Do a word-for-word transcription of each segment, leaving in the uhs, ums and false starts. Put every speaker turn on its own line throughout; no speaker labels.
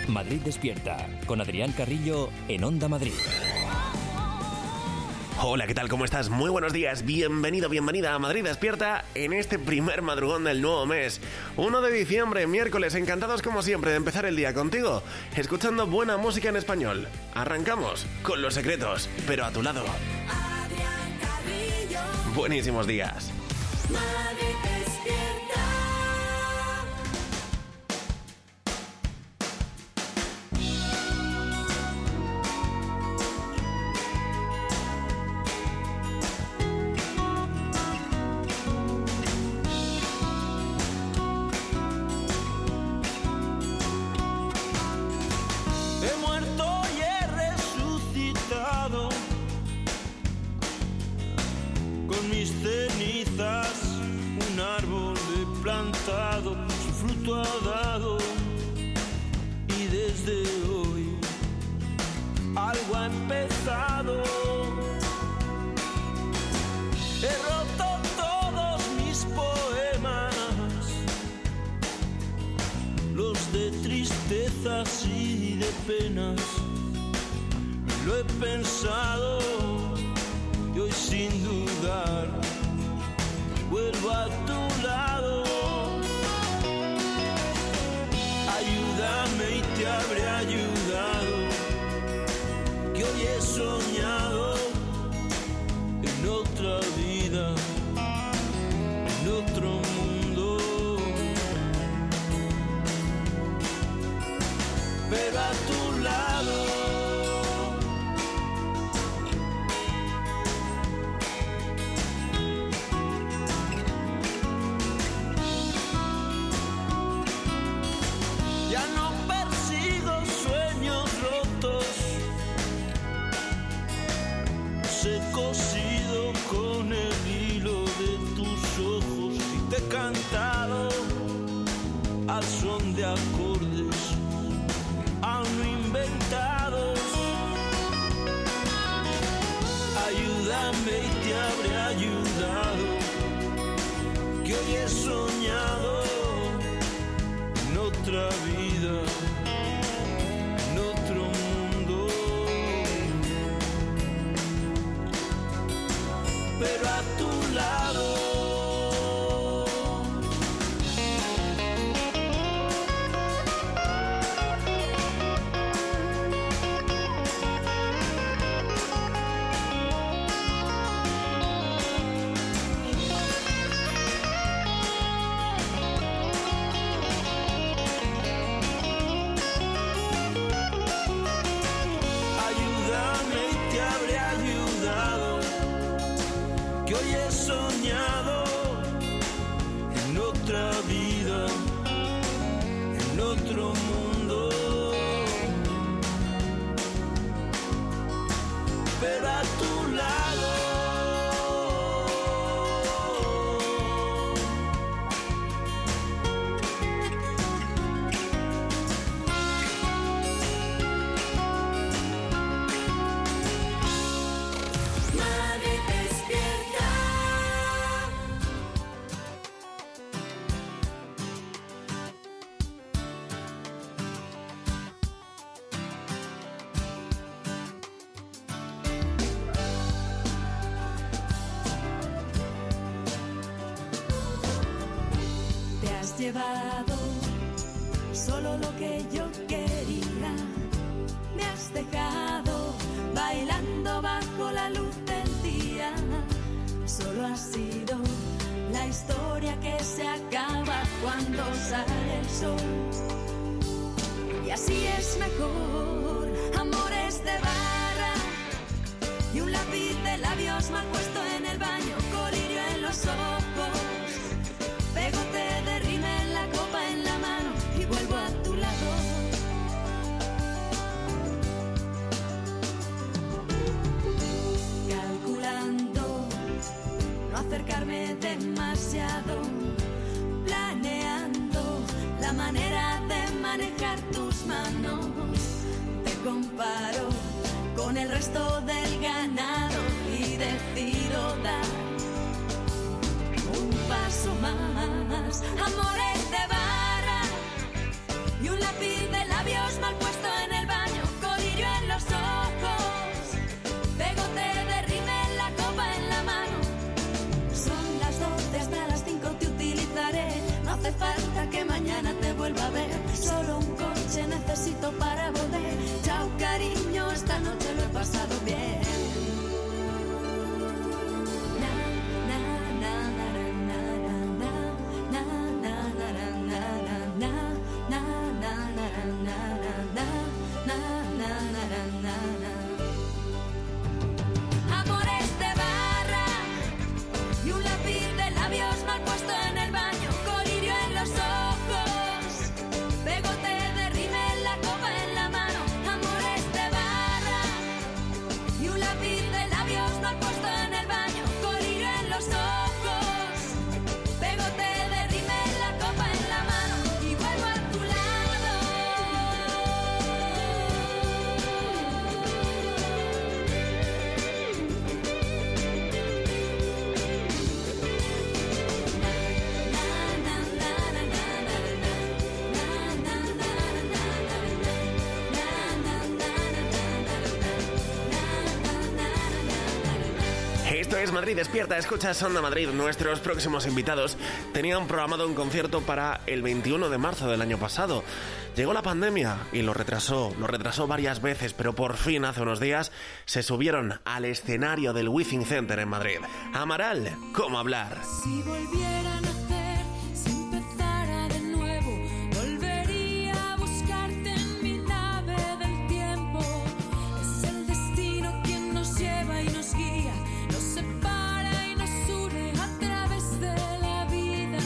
Madrid Despierta, con Adrián Carrillo en Onda Madrid.
Hola, ¿qué tal? ¿Cómo estás? Muy buenos días. Bienvenido, bienvenida a Madrid Despierta en este primer madrugón del nuevo mes. uno de diciembre, miércoles. Encantados como siempre de empezar el día contigo, escuchando buena música en español. Arrancamos con Los Secretos, pero a tu lado.
Adrián Carrillo.
Buenísimos días.
Madrid Despierta.
Un árbol he plantado, su fruto ha dado, y desde hoy algo ha empezado. He roto todos mis poemas, los de tristezas y de penas. Lo he pensado y hoy sin dudar vuelvo a tu lado. Ayúdame y te habré ayudado, que hoy he soñado en otra vida, en otro mundo. Pero a tu lado. Ya no persigo sueños rotos, se cosido con el hilo de tus ojos y te he cantado al son de acordes aún no inventados. Ayúdame y te habré ayudado, que hoy he soñado en otra vida, en otro mundo. Pero a tu lado. Que hoy he soñado en otra vida, en otro mundo. Pero a tu lado.
Llevado solo lo que yo quería, me has dejado bailando bajo la luz del día. Solo ha sido la historia que se acaba cuando sale el sol, y así es mejor. Amores de barra y un lápiz de labios mal puesto en el baño, colirio en los ojos, pegote de rime en la copa en la mano y vuelvo a tu lado. Calculando no acercarme demasiado, planeando la manera de manejar tus manos. Te comparo con el resto del ganado y decido dar un paso más. Amores de barra y un lápiz de labios mal puestos
Esto es Madrid Despierta, escuchas Onda Madrid. Nuestros próximos invitados tenían programado un concierto para el veintiuno de marzo del año pasado. Llegó la pandemia y lo retrasó, lo retrasó varias veces, pero por fin hace unos días se subieron al escenario del Wizzing Center en Madrid. Amaral, ¿cómo hablar?
Si volviera a nacer, si empezara de nuevo, volvería a buscarte en mi nave del tiempo. Es el destino quien nos lleva y nos guía, nos separa y nos une a través de la vida.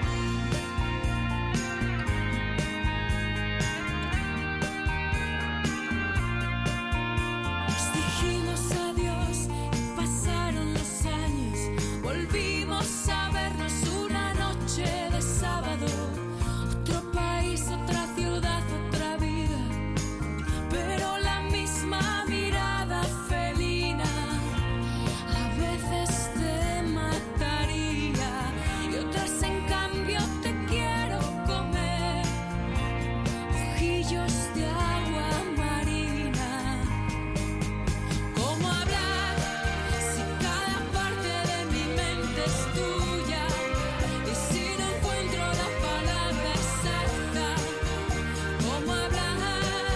Nos dijimos adiós y pasaron los años, volvimos a vernos una noche de sábado. Otro país, otra ciudad, otra vida, pero la misma mirada felina. A veces te mataría y otras en cambio te quiero comer. Ojillos de agua marina. ¿Cómo hablar si cada parte de mi mente es tuya? Y si no encuentro la palabra exacta, ¿cómo hablar?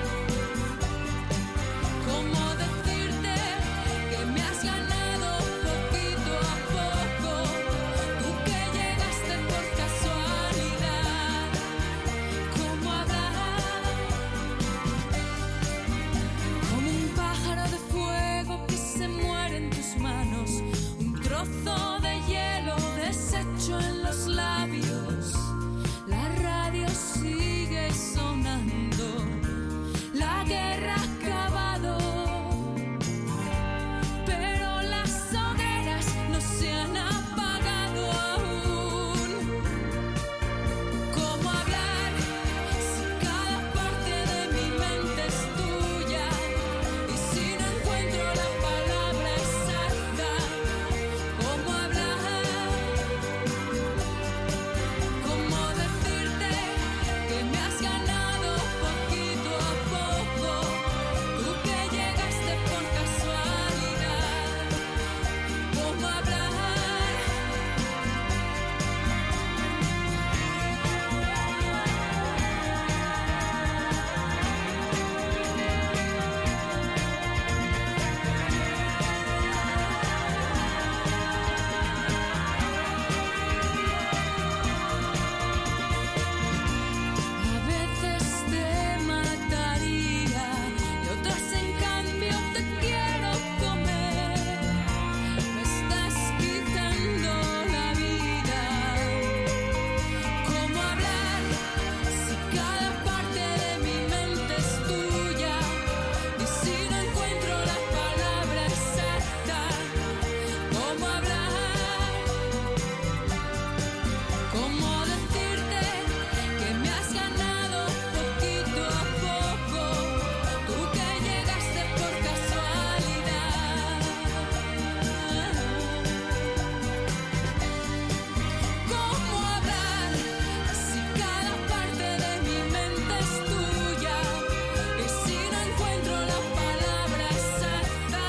¿Cómo decirte que me has ganado poquito a poco? Tú que llegaste por casualidad. ¿Cómo hablar? Como un pájaro de fuego que se muere en tus manos, un trozo de hielo deshecho en los labios. La radio sigue sonando, la guerra ha acabado, pero las hogueras no se han apagado aún. ¿Cómo hablar si cada parte de mi mente es tuya? Y si no encuentro la palabra exacta, ¿cómo hablar? ¿Cómo decirte que me has ganado poquito a poco? Tú que llegaste por casualidad. ¿Cómo hablar? A veces te mataría y otras en cambio te quiero comer. Me estás quitando la vida. ¿Cómo hablar si cada parte de mi mente es tuya? Y si no encuentro la palabra exacta, ¿cómo hablar? ¿Cómo decirte que me has ganado poquito a poco? Tú que llegaste por casualidad. ¿Cómo hablar si cada parte de mi mente es tuya? Y si no encuentro la palabra exacta,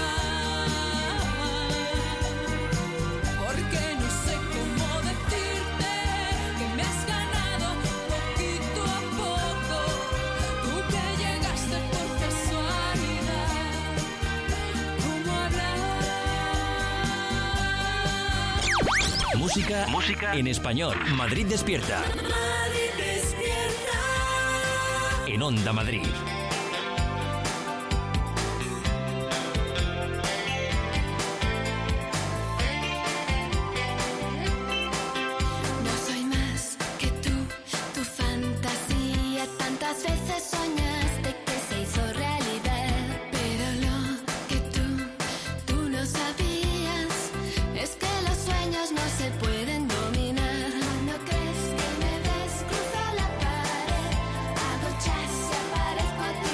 porque no sé cómo decirte que me has ganado poquito a poco. Tú que llegaste por casualidad. ¿Cómo hablar?
Música, música en español. Madrid Despierta.
Madrid despierta.
En Onda Madrid.
No soy más que tú, tu fantasía. Tantas veces soñaste que se hizo realidad. Pero lo que tú, tú no sabías es que los sueños no se pueden dominar. Cuando crees que me ves, cruzo la pared, hago chas y aparezco a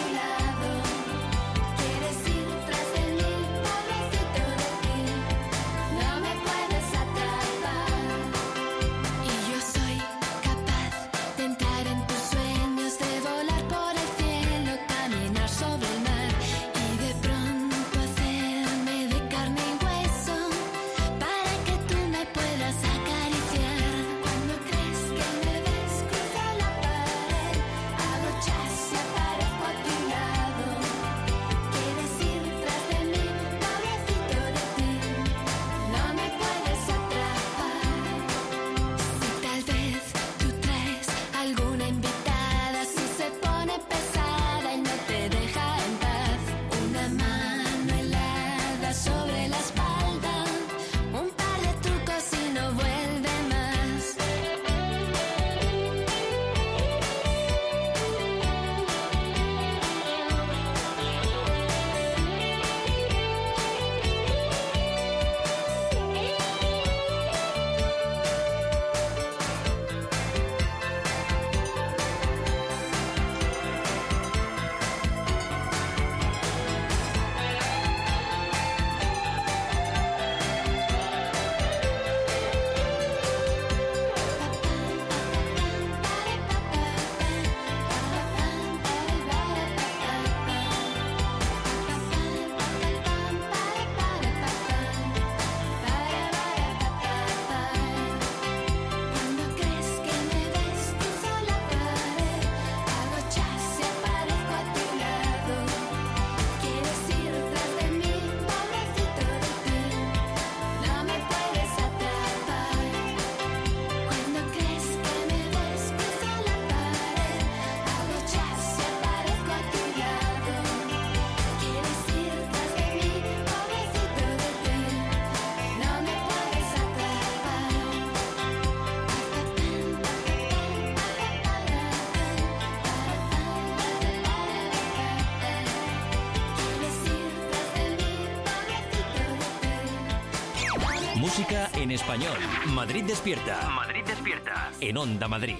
música en español. Madrid Despierta.
Madrid Despierta.
En Onda Madrid.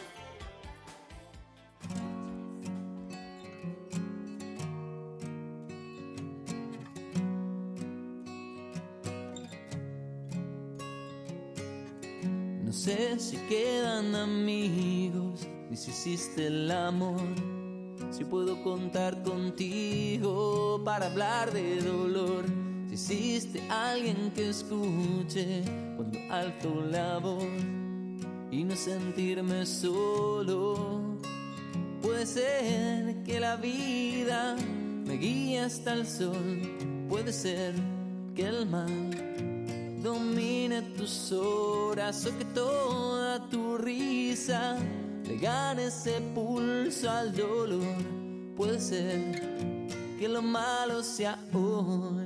No sé si quedan amigos, ni si hiciste el amor. Si puedo contar contigo para hablar de dolor. Si hiciste alguien que escuche cuando alzo la voz y no sentirme solo. Puede ser que la vida me guíe hasta el sol. Puede ser que el mal domine tus horas o que toda tu risa le gane ese pulso al dolor. Puede ser que lo malo sea hoy,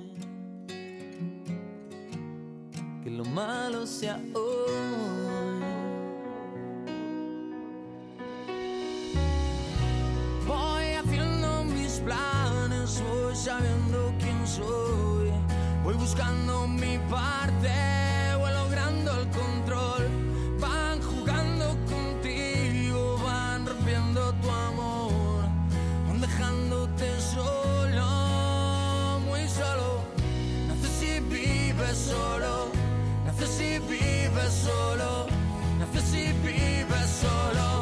que lo malo sea hoy. Voy haciendo mis planes, voy sabiendo quién soy. Voy buscando mi parte, voy logrando el control. Van jugando contigo, van rompiendo tu amor, van dejándote solo, muy solo. No sé si vives solo, no sé si vives solo, no sé si vives solo.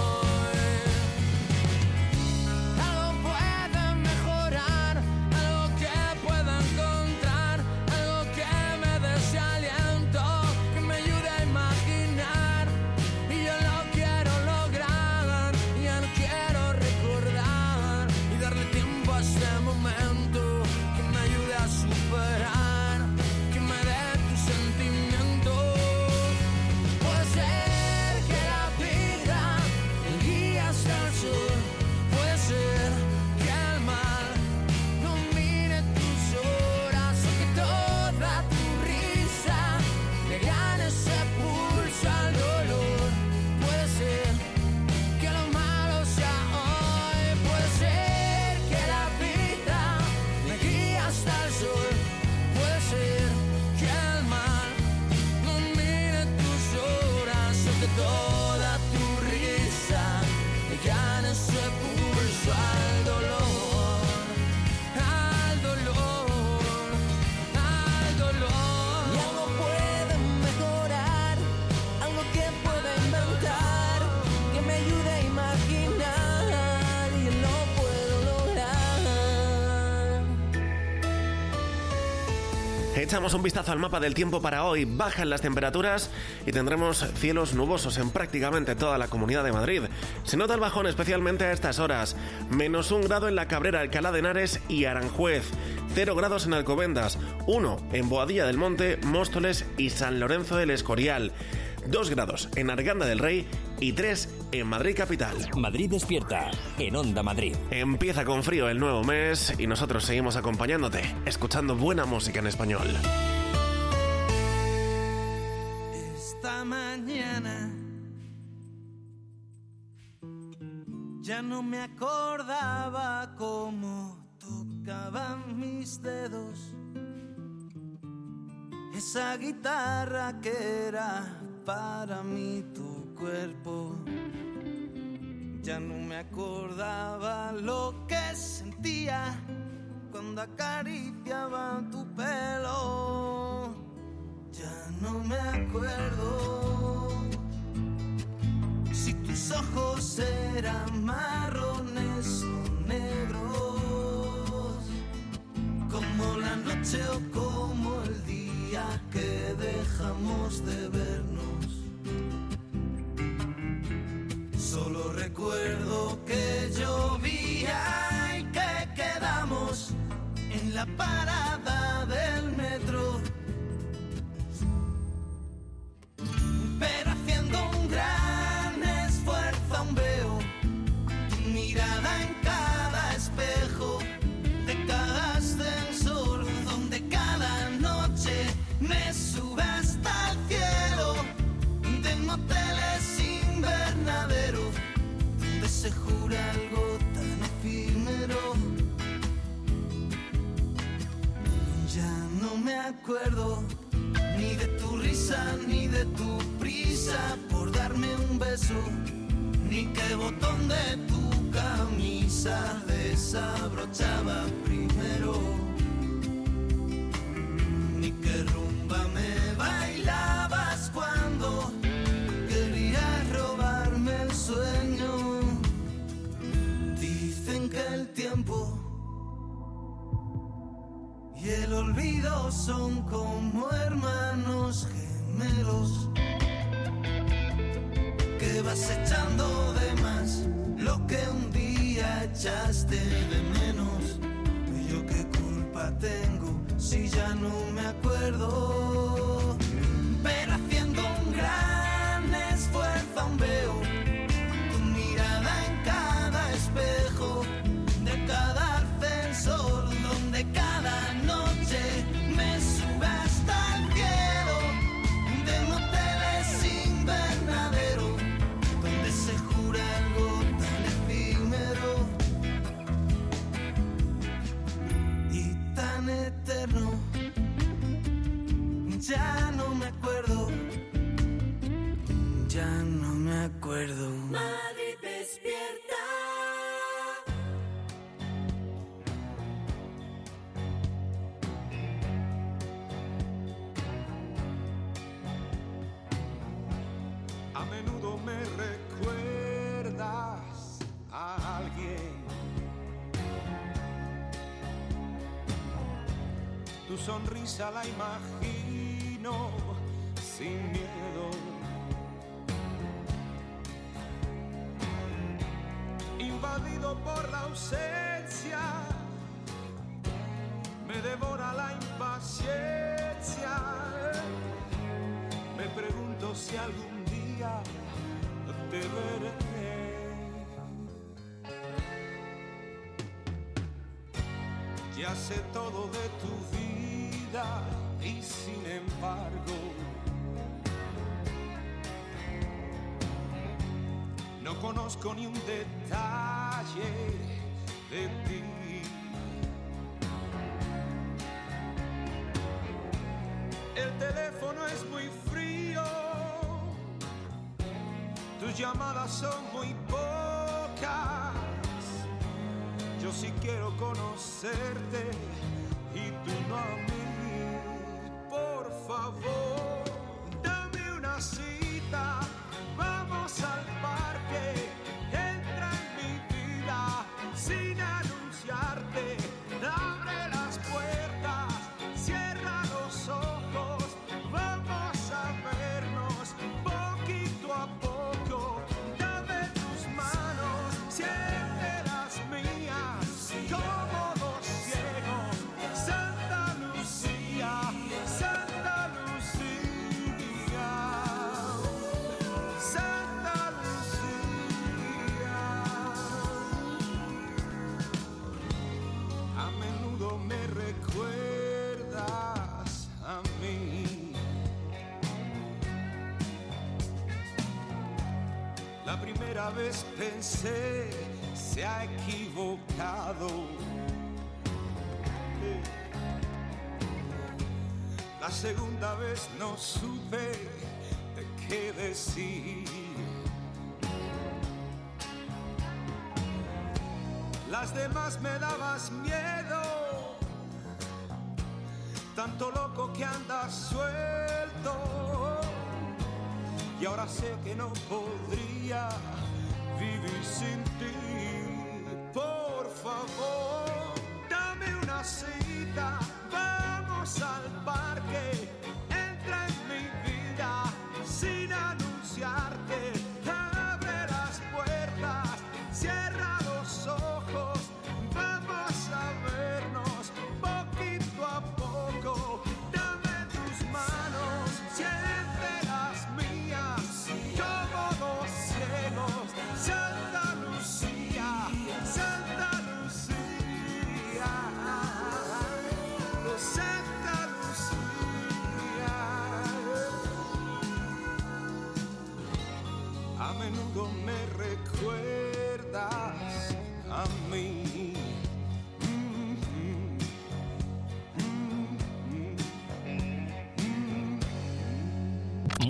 Echamos un vistazo al mapa del tiempo para hoy. Bajan las temperaturas y tendremos cielos nubosos en prácticamente toda la Comunidad de Madrid. Se nota el bajón especialmente a estas horas. Menos un grado en La Cabrera, Alcalá de Henares y Aranjuez. Cero grados en Alcobendas. Uno en Boadilla del Monte, Móstoles y San Lorenzo del Escorial. Dos grados en Arganda del Rey y tres en Madrid capital.
Madrid Despierta, en Onda Madrid.
Empieza con frío el nuevo mes y nosotros seguimos acompañándote, escuchando buena música en español.
Esta mañana ya no me acordaba cómo tocaban mis dedos esa guitarra que era para mí tu cuerpo. Ya no me acordaba lo que sentía cuando acariciaba tu pelo. Ya no me acuerdo si tus ojos eran marrones o negros, como la noche o como el día que dejamos de vernos. Solo recuerdo que llovía y que quedamos en la parada del metro, pero haciendo un gran esfuerzo aún veo tu mirada en cada espejo de cada ascensor, donde cada noche me sube hasta el cielo, de moteles invernadero, donde se jura algo tan efímero. Ya no me acuerdo ni de risa ni de tu prisa por darme un beso, ni qué botón de tu camisa desabrochaba primero, ni qué rumba me bailabas cuando querías robarme el sueño. Dicen que el tiempo y el olvido son como hermanos gemelos, que vas echando de más lo que un día echaste de menos. Y yo qué culpa tengo si ya no me acuerdo. Pero haciendo un gran esfuerzo aún veo tu mirada en cada espejo de cada ascensor, donde cada noche me sube hasta el cielo, de moteles invernadero, donde se jura algo tan efímero y tan eterno. Ya no me acuerdo, ya no me acuerdo.
Madrid despierta.
A menudo me recuerdas a alguien. Tu sonrisa la imagino sin miedo. Invadido por la ausencia, me devora la impaciencia. Me pregunto si algún día te veré. Ya sé todo de tu vida y sin embargo no conozco ni un detalle de ti. El teléfono es muy frío, tus llamadas son muy pocas. Yo sí quiero conocerte y tú no a mí. Por favor, dame una cita, vamos al parque. Entra en mi vida sin anunciarte. Abre las puertas, cierra los ojos. Vamos a vernos poquito a poco. Dame tus manos, siente las mías, como dos ciegos. Santa Lucía, Santa Lucía, Santa Lucía. A menudo me recuerdas a mí. La primera vez pensé, se ha equivocado. La segunda vez no supe de qué decir. Las demás me dabas miedo, tanto loco que andas suelto. Y ahora sé que no podría vivir sin ti. Por favor, dame una cita, vamos al parque. Entra en mi vida sin anunciarte. Abre las puertas, cierra los ojos. Vamos a vernos poquito a poco. Dame tus manos, siente las mías, como dos ciegos. Santa Lucía, Santa Lucía, Santa Lucía. A menudo me recuerdas a mí.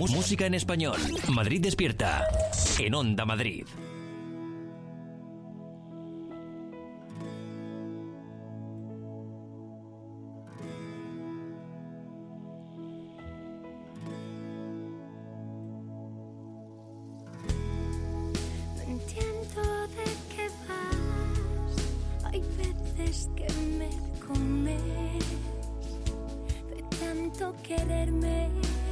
Música en español. Madrid despierta. En Onda Madrid.
No entiendo de qué vas. Hay veces que me comes de tanto quererme.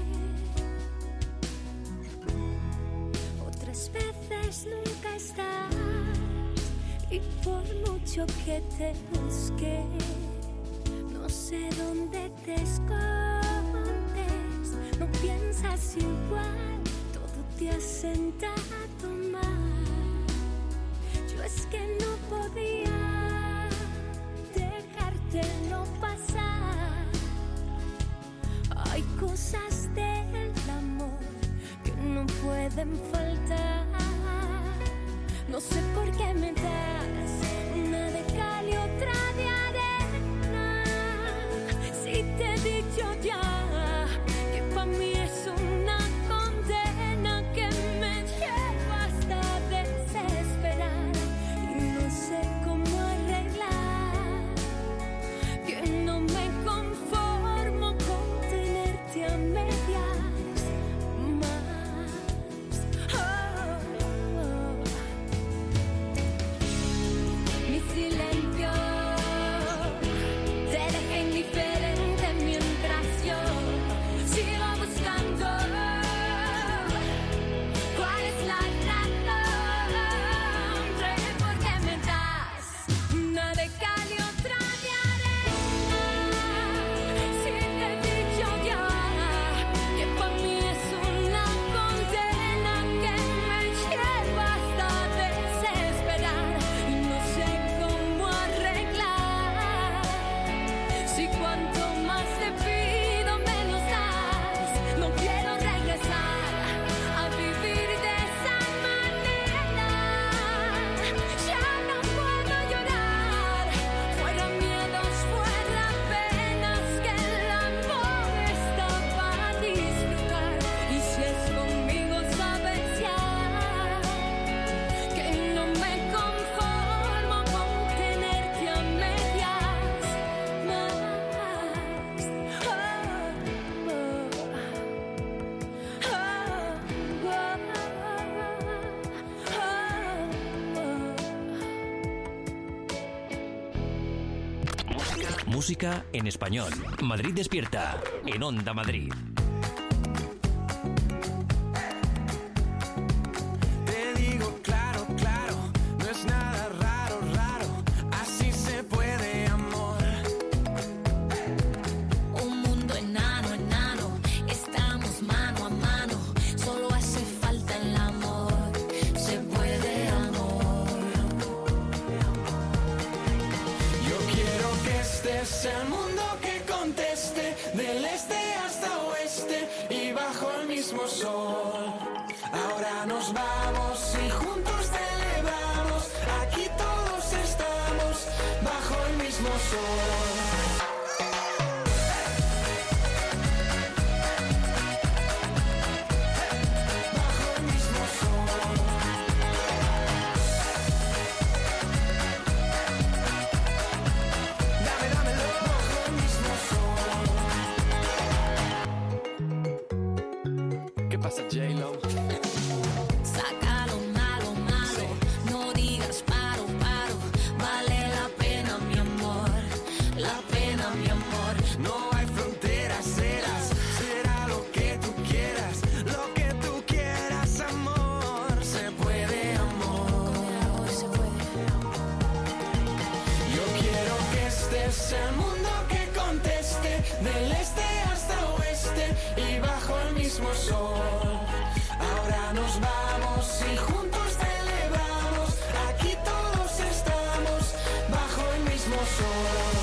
Otras veces nunca estás y por mucho que te busque no sé dónde te escondes. No piensas igual, todo te ha sentado mal. Yo es que no podía dejártelo pasar. Hay cosas del amor que no pueden faltar. No sé por qué me das una de cal y otra de arena. Si te he dicho ya que para mí es una condena que me lleva hasta desesperar y no sé cómo arreglar. Que no me conformo con tenerte a medias más. Oh, oh. Mi silencio te deja indiferente mientras yo sigo buscando cuál es la razón de por qué me das una de cal y otra de arena. Si te he dicho ya que para mí es una condena que me lleva hasta desesperar y no sé cómo arreglar. Si cuanto más te pido menos das, no quiero regresar a vivir de esa manera. Ya no puedo llorar, fuera miedos, fuera penas, que el amor está para disfrutar. Y si es conmigo sabes ya que no me conformo con tenerte a medias más. Oh, oh,
Música en español. Madrid despierta. En Onda Madrid.
Te digo claro, claro, no es nada raro, raro, así se puede, amor.
Un mundo enano, enano, estamos mano a mano, solo hace falta el amor, se puede amor.
Yo quiero que este sea el mundo que conteste, del este hasta oeste y bajo el mismo sol. Ahora nos vamos y juntos celebramos, aquí todos estamos bajo el mismo sol. Bajo el mismo sol. Dame, dámelo. Bajo el mismo sol. ¿Qué pasa, J-Lo?
Saca lo malo, malo, no digas paro, paro, vale la pena mi amor, la pena mi amor.
No hay fronteras, serás, será lo que tú quieras, lo que tú quieras, amor, se puede, amor. Yo quiero que este sea el mundo que conteste, del este hasta oeste y bajo el mismo sol. Ahora nos vamos y juntos celebramos, aquí todos estamos bajo el mismo sol.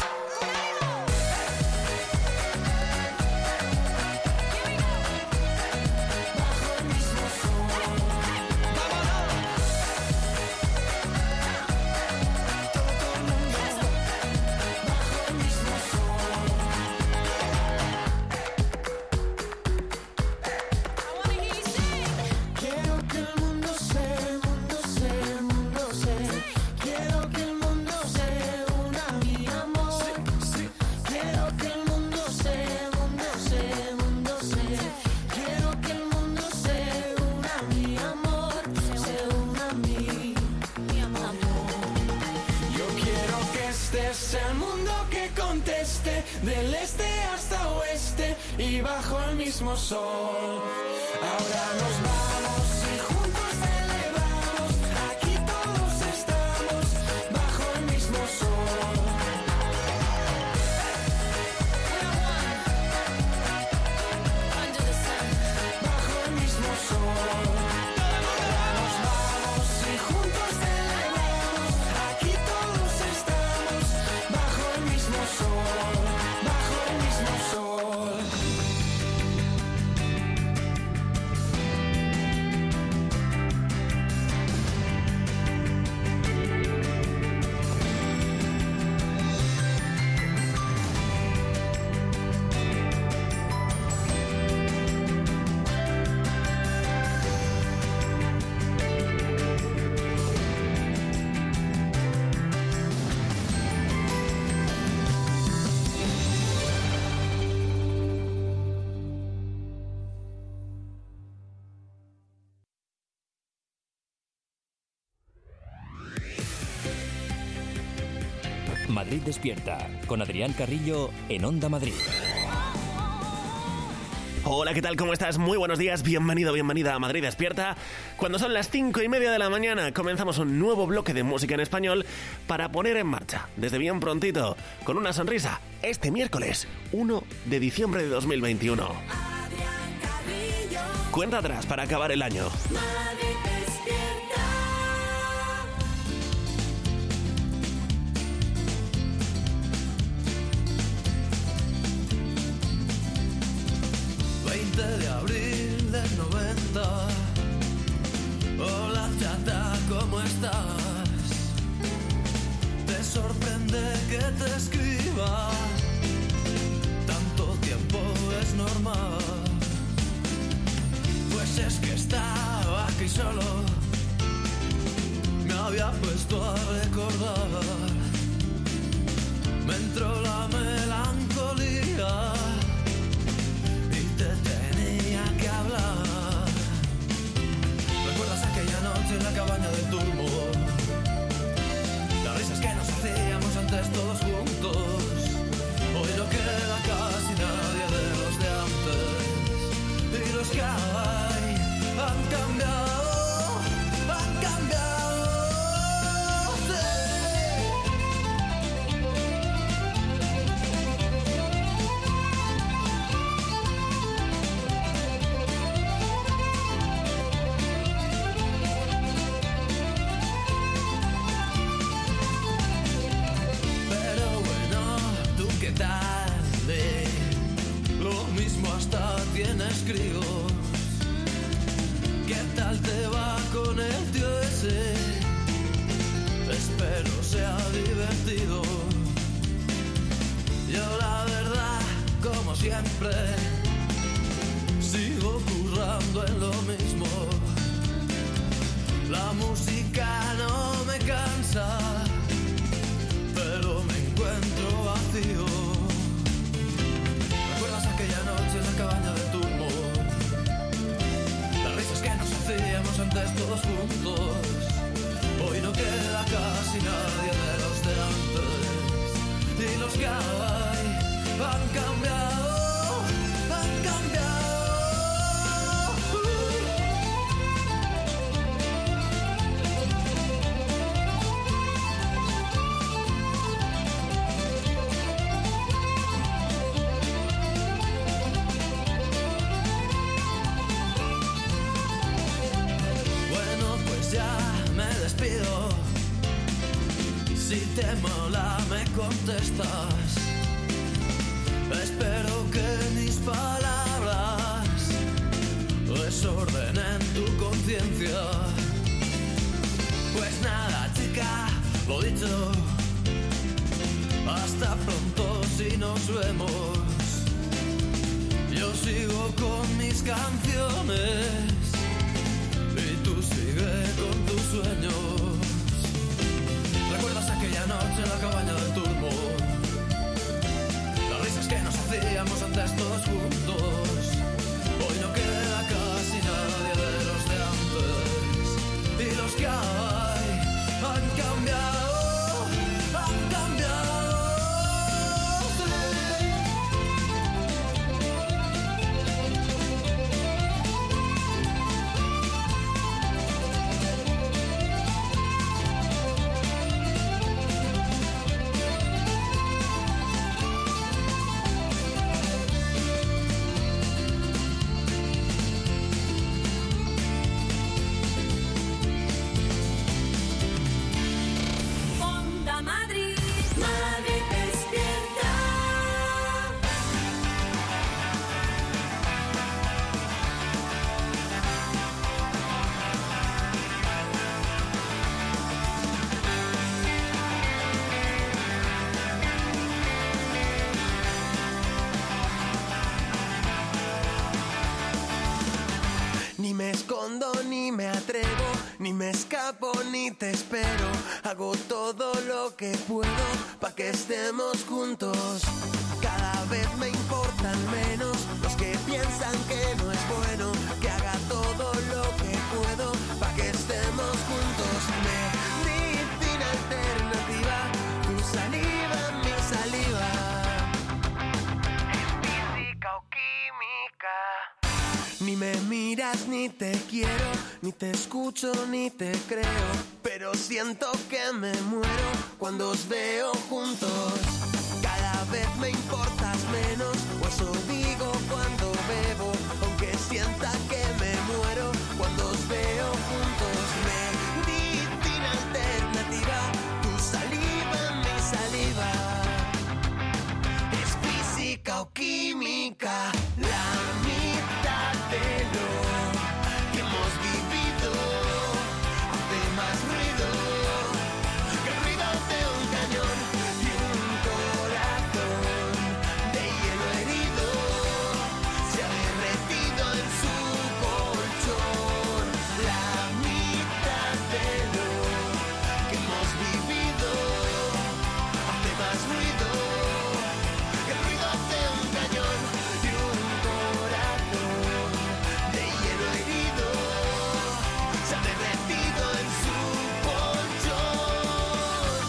Bajo el mismo sol. Todo, todo el mundo. Bajo el mismo sol.
del este hasta oeste y bajo el mismo sol. Ahora nos vamos y juntos celebramos, aquí todos estamos bajo el mismo sol. Bajo el mismo sol. Ahora nos vamos y juntos celebramos, aquí todos estamos bajo el mismo sol, bajo el mismo sol.
Madrid Despierta, con Adrián Carrillo en Onda Madrid.
Hola, ¿qué tal? ¿Cómo estás? Muy buenos días, bienvenido, bienvenida a Madrid Despierta. Cuando son las cinco y media de la mañana, comenzamos un nuevo bloque de música en español para poner en marcha, desde bien prontito, con una sonrisa, este miércoles, uno de diciembre de dos mil veintiuno. Cuenta atrás para acabar el año.
Madrid despierta.
veinte de abril del noventa. Hola chata, ¿cómo estás? Te sorprende que te escriba. Tanto tiempo es normal. Pues es que estaba aquí solo. Me había puesto a recordar. Me entró la melancolía. Te tenía que hablar. ¿Recuerdas aquella noche en la cabaña del Turbo? Las risas que nos hacíamos antes todos juntos. Hoy no queda casi nadie de los de antes. Y los que hay han cambiado, han cambiado. Sí. Tarde, lo mismo hasta tienes críos. ¿Qué tal te va con el tío ese? Espero sea divertido. Yo la verdad, como siempre, sigo currando en lo mismo. La música no me cansa, pero me encuentro vacío. ¿Recuerdas aquella noche en la cabaña del Turbo? Las risas que nos hacíamos antes todos juntos. Hoy no queda casi nadie de los de antes. Y los que hay han cambiado, han cambiado. Si te mola me contestas. Espero que mis palabras desordenen tu conciencia. Pues nada chica, lo dicho. Hasta pronto si nos vemos. Yo sigo con mis canciones y tú sigue con tus sueños. ¿Recuerdas aquella noche en la cabaña del Turbo? Las risas que nos hacíamos antes todos juntos. Hoy no queda casi nadie de los de antes. Y los que hay han cambiado, han cambiado. Sí.
me escapo ni te espero. Hago todo lo que puedo pa' que estemos juntos. Cada vez me importan menos los que piensan que no es bueno. Que haga todo lo que puedo pa' que estemos juntos. Medicina alternativa, tu saliva, mi saliva. Física o química. Ni me miras ni te quiero, ni te escucho ni te creo, pero siento que me muero cuando os veo juntos. Cada vez me importas menos, o eso digo cuando bebo, aunque sienta que me muero cuando os veo juntos. Medicina alternativa, tu saliva, mi saliva. Es física o química, la mitad de lo que hemos vivido hace más ruido que el ruido de un cañón y un corazón de hielo herido se ha derretido en su colchón. La mitad de lo que hemos vivido hace más ruido que el ruido de un cañón y un corazón de hielo herido se ha derretido en su colchón.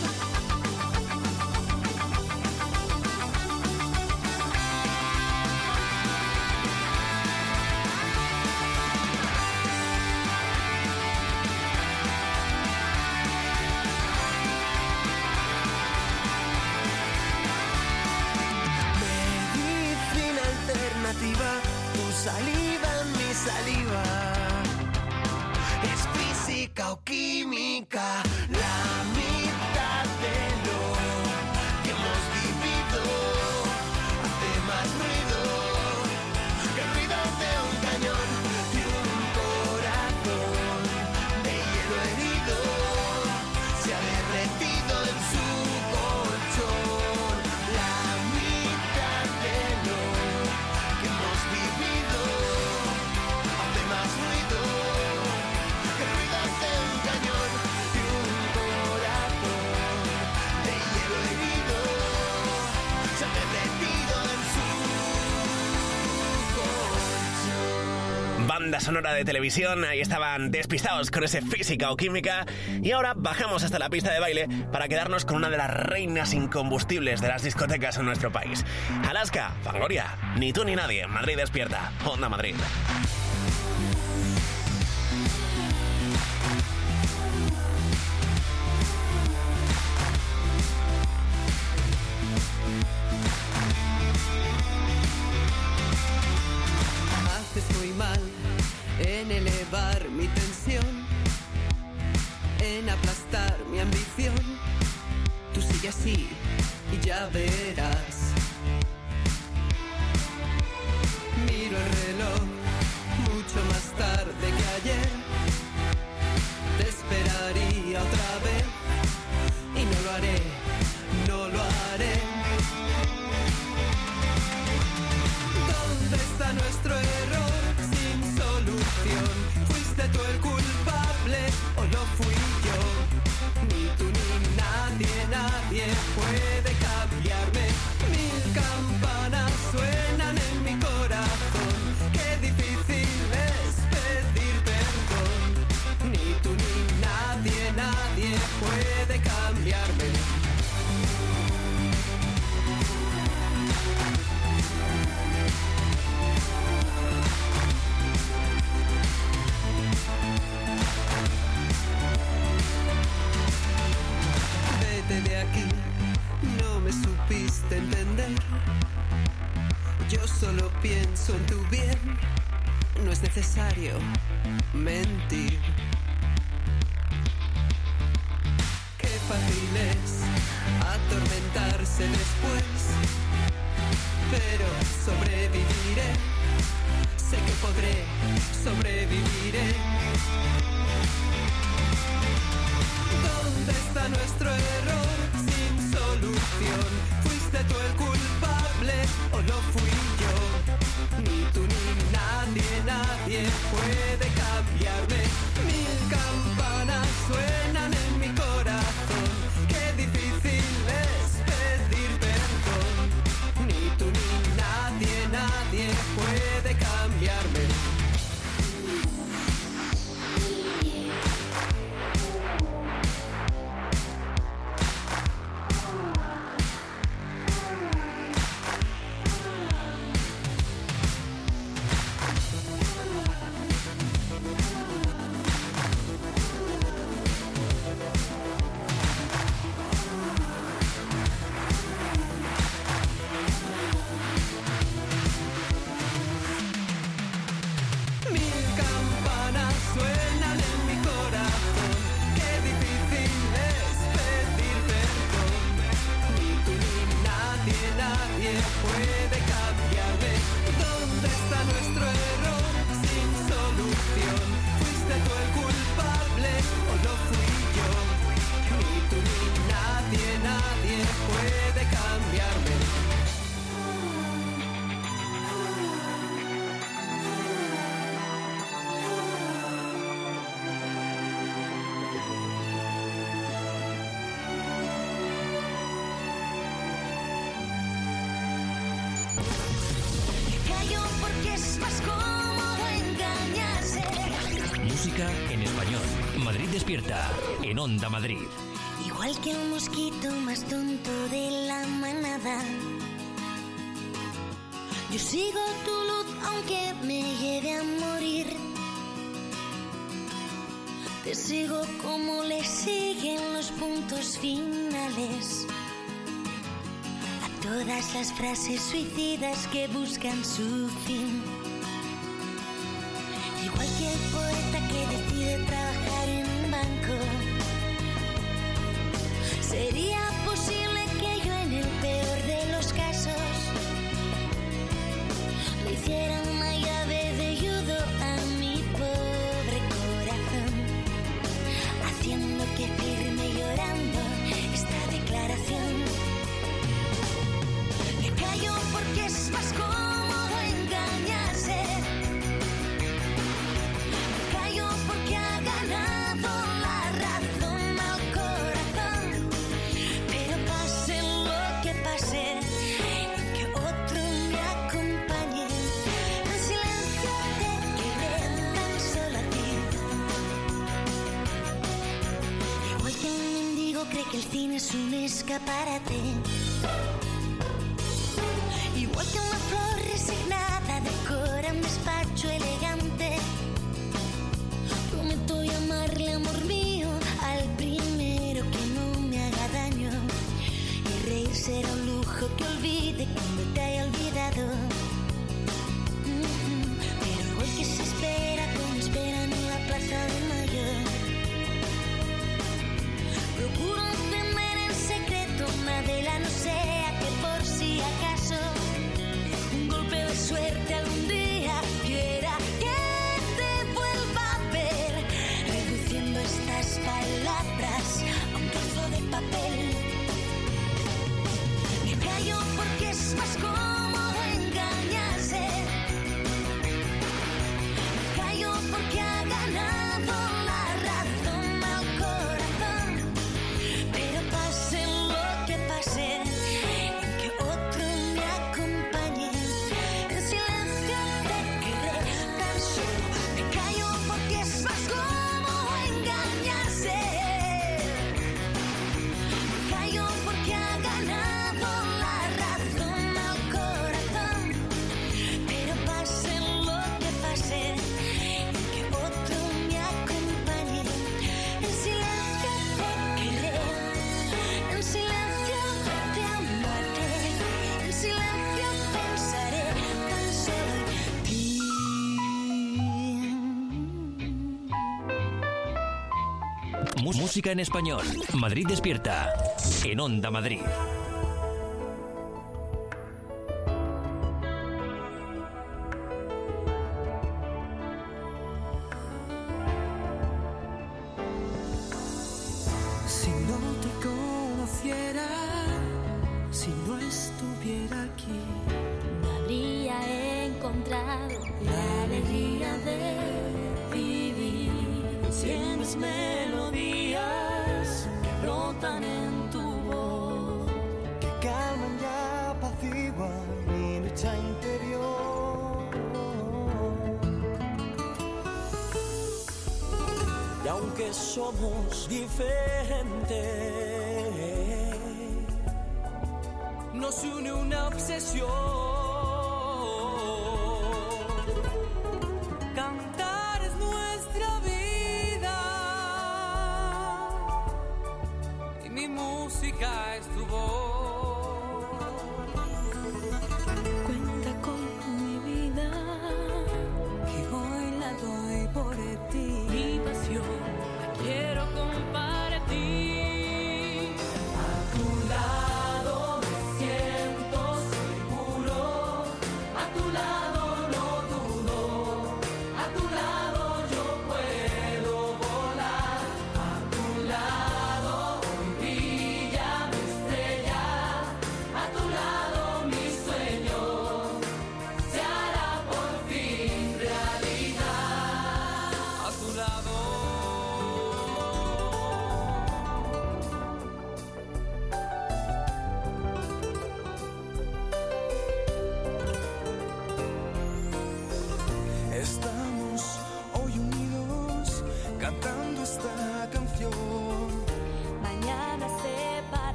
Medicina alternativa, tu saliva, mi saliva. Es física o química, la mitad de lo que hemos vivido hace más ruido que el ruido de un cañón y un corazón de hielo herido se ha derretido en su colchón. La mitad de lo que hemos vivido hace más ruido que el ruido de un cañón y un corazón de hielo herido se ha derretido en su colchón.
Banda sonora de televisión, ahí estaban Despistados con ese Física o Química. Y ahora bajamos hasta la pista de baile para quedarnos con una de las reinas incombustibles de las discotecas en nuestro país. Alaska, Fangoria, ni tú ni nadie. Madrid despierta, Onda Madrid.
Haces muy mal en elevar mi tensión, en aplastar mi ambición. Tú sigue así y ya verás. Miro el reloj mucho más tarde que ayer. Te esperaría otra vez y no lo haré, no lo haré. ¿Dónde está nuestro error sin solución? ¿Fuiste tú el culpable o lo fui yo? Ni tú ni nadie, nadie puede cambiarme. Mil campanas suenan en mi corazón. Qué difícil es pedir perdón. Ni tú ni nadie, nadie puede cambiarme. Vete de aquí, no me supiste entender. Yo solo pienso en tu bien, no es necesario mentir. Qué fácil es atormentarse después, pero sobreviviré, sé que podré, sobreviviré. ¿Dónde está nuestro error sin solución? ¿Fuiste tú el culpable o lo fui yo? Ni tú ni nadie, nadie puede cambiarme. Mil campanas
callo porque es más cómodo engañarse.
Música en español. Madrid despierta en Onda Madrid.
Igual que el mosquito más tonto de la manada, yo sigo tu luz aunque me lleve a morir. Te sigo como le siguen los puntos finales a todas las frases suicidas que buscan su fin. Igual que el poeta que decide trabajar en un banco, sería posible que yo en el peor de los casos le hiciera una llave de judo a mi pobre corazón, haciendo que firme llorando esta declaración. Me callo porque es más cómodo engañarse. Me callo porque ha ganado la razón al corazón. Pero pase lo que pase, que otro me acompañe. En silencio te quedé tan solo a ti. Igual que un mendigo cree que el cine es un escaparate. Igual que una flor resignada decora un despacho elegante. Prometo llamarle amor mío al primero que no me haga daño. Y reír será un lujo que olvide cuando te haya olvidado. Mm-hmm. Pero igual que se espera como esperan en la Plaza de Mayo, procuro tener en secreto una vela, no sea que por si acaso un golpe de suerte algún día quiera que te vuelva a ver, reduciendo estas palabras a un trozo de papel. Me callo porque es más cómodo engañarse. Me callo porque ha ganado la razón al corazón. Pero pase lo que pase, que otro me acompañe. En silencio te quedé tan solo. Me callo porque es más cómodo engañarse. Me callo porque ha ganado la razón al corazón. Pero pase lo que pase, que otro me acompañe. En silencio te quedé, en silencio te amaré, en silencio pensaré tan solo en ti.
Mus- Música en español. Madrid despierta en Onda Madrid.
Si no te conociera, si no estuviera aquí,
No habría encontrado
la alegría de vivir. Sientes melodías que brotan en tu voz, que calman y apaciguan mi lucha interior. Y aunque somos diferentes, nos une una obsesión. Cantar es nuestra vida y mi música es tu voz. Cuenta con mi vida, que hoy la doy por ti. Mi pasión la quiero compartir. A tu lado me siento seguro, a tu lado no dudo, a tu lado yo puedo volar, a tu lado hoy brilla mi estrella.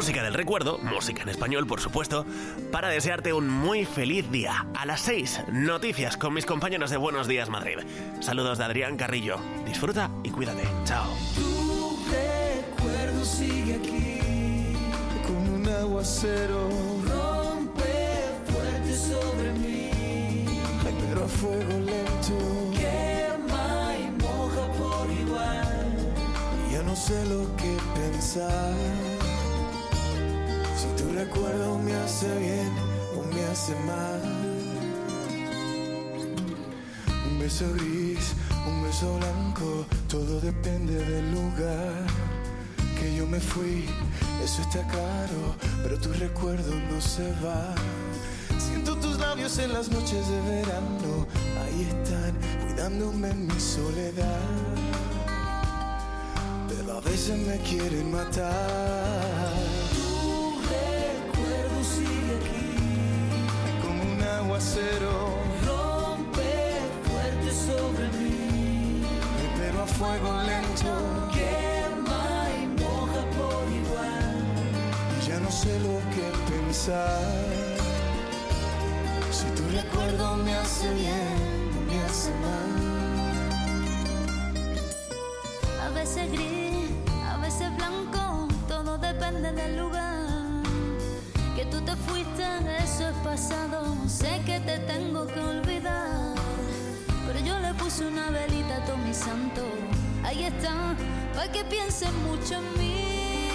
música del recuerdo, música en español por supuesto, para desearte un muy feliz día. A las seis, noticias con mis compañeros de Buenos Días Madrid. Saludos de Adrián Carrillo. Disfruta y cuídate. Chao.
Tu recuerdo sigue aquí, como un aguacero, rompe fuerte sobre mí. Ay, pero a fuego lento, quema y moja por igual. Ya no sé lo que pensar. Si tu recuerdo me hace bien o me hace mal. Un beso gris, un beso blanco, todo depende del lugar que yo me fui. Eso está caro, pero tu recuerdo no se va. Siento tus labios en las noches de verano, ahí están, cuidándome en mi soledad. Pero a veces me quieren matar. Tu recuerdo sigue aquí, como un aguacero, rompe fuerte sobre mí. Pero a fuego lento, quema y moja por igual. Y ya no sé lo que pensar. Si tu recuerdo me hace bien o me hace mal.
A veces gris, a veces blanco, todo depende del lugar. Que tú te fuiste, eso es pasado, sé que te tengo que olvidar. Pero yo le puse una velita a todo mi santo, ahí está, para que piensen mucho en mí.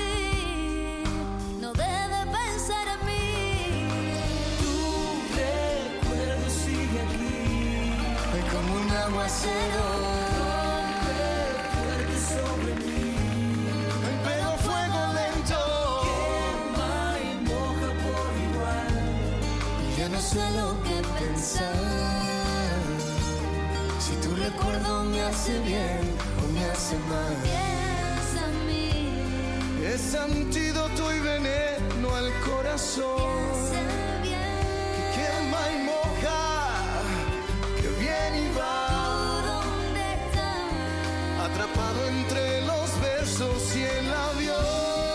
No dejes de pensar en mí.
Tu recuerdo sigue aquí, es como un aguacero, rompe fuerte sobre mí. Pero a fuego lento, quema y moja por igual. Y ya no sé lo que pensar. Si tu recuerdo me hace bien o me hace mal.
Piensa en mí.
Es antídoto y veneno al corazón.
Piensa bien.
Que quema y moja, que viene y va.
¿Tú dónde estás?
Atrapado entre los besos y el avión.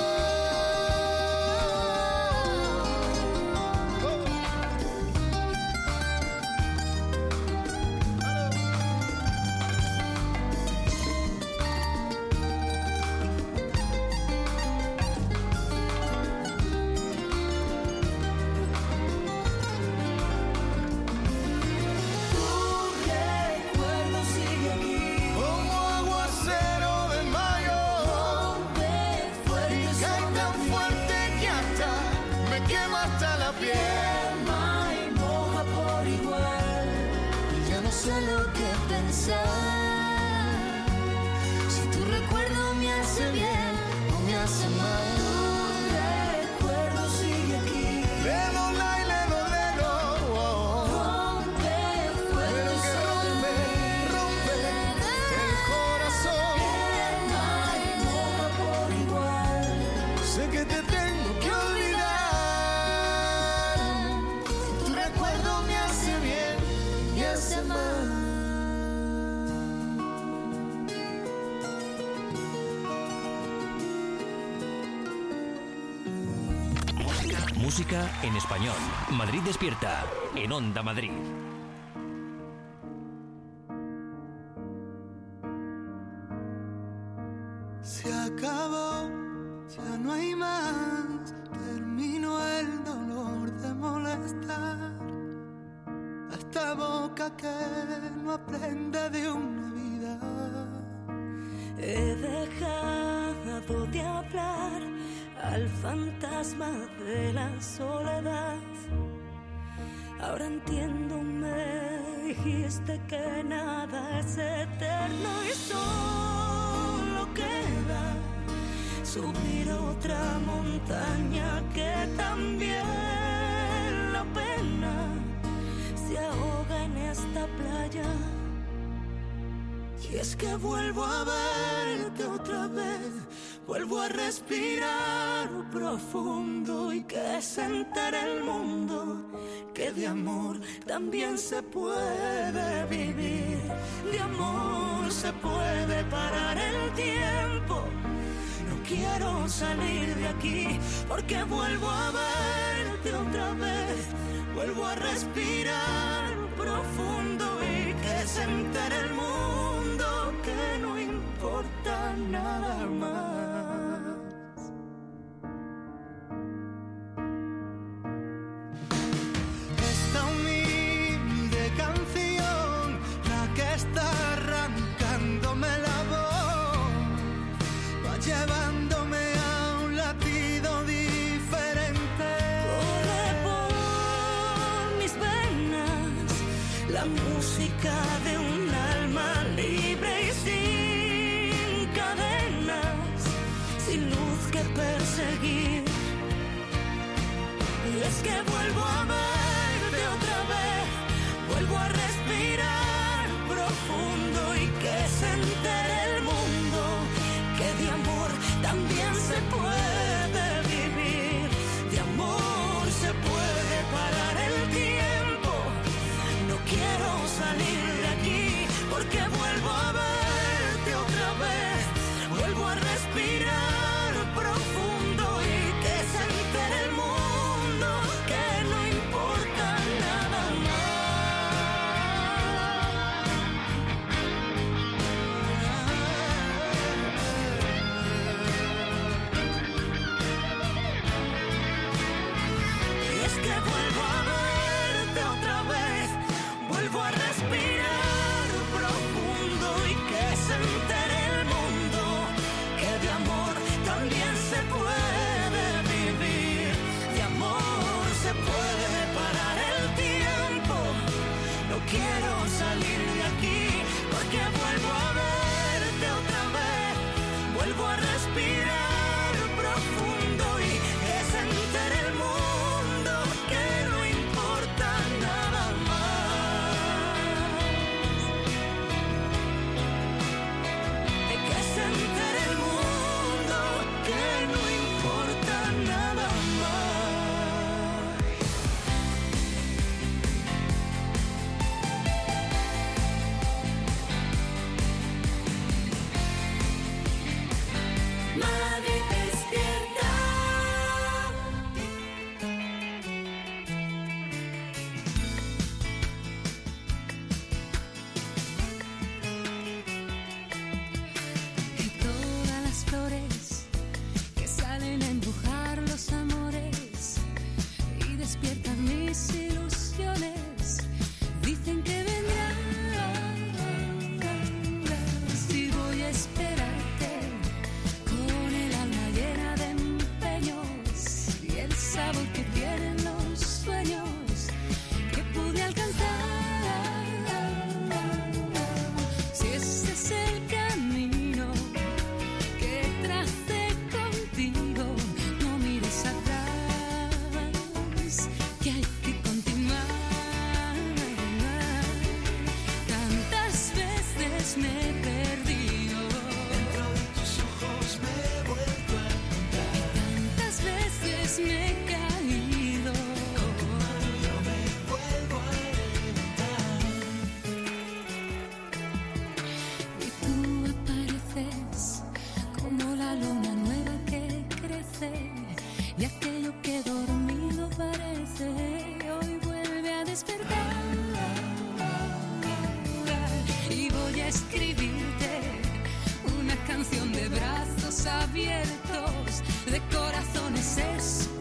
Sé lo que pensar.
Si tu recuerdo me hace bien o me hace mal. Tu recuerdo sigue aquí. Lelo, lai, lelo, lelo. Oh. Rompe fuerte sobre mí. Rompe el corazón. Quema y moja por igual. Sé que te tengo que olvidar. Si tu recuerdo me hace bien, me hace mal.
Música en español. Madrid despierta. En Onda Madrid.
Se acabó, ya no hay más. Terminó el dolor de molestar a esta boca que no aprende de una vida.
He dejado de hablar al fantasma de la soledad. Ahora entiendo, me dijiste que nada es eterno y solo queda subir otra montaña, que también la pena se ahoga en esta playa. Y es que vuelvo a verte otra vez, vuelvo a respirar profundo y que se entere el mundo que de amor también se puede vivir, de amor se puede parar el tiempo. No quiero salir de aquí, porque vuelvo a verte otra vez, vuelvo a respirar profundo y que se entere el mundo que no importa nada más.
Esta humilde canción, la que está arrancándome la voz, va llevándome a un latido diferente.
Corre por mis venas la música de un alma libre y sin cadenas, sin luz que perseguir. Y es que vuelvo a verte otra vez, vuelvo a respirar profundo y que se entere el mundo que de amor también se puede vivir, de amor se puede parar el tiempo. No quiero salir de aquí, porque vuelvo a verte otra vez, vuelvo a respirar profundo y que se entere el mundo que no importa nada más. Y es que vuelvo a verte otra vez, vuelvo a respirar profundo y que se entere el mundo que de amor también se puede vivir, de amor se puede parar el tiempo. No quiero salir de aquí, porque vuelvo a verte otra vez, vuelvo a respirar profundo y que se entere el mundo que no importa nada más. Que se entere el mundo que no importa nada más. Madrid despierta.
Y todas las flores que salen a embrujar los amores y despiertan mis ilusiones, dicen que vendrás y voy a esperarte con el alma llena de empeños y el sabor que tienen los sueños que pude alcanzar. Si ese es el camino que tracé contigo, no mires atrás, que hay que continuar. Tantas veces me he perdido,
Dentro de tus ojos me he vuelto a encontrar.
tantas veces me he caído.
Yo me vuelvo a levantar.
Y tú apareces como la luna nueva que crece, y aquello que dormido parece hoy vuelve a despertar. Y voy a escribirte una canción de brazos abiertos, de corazones esparcidos.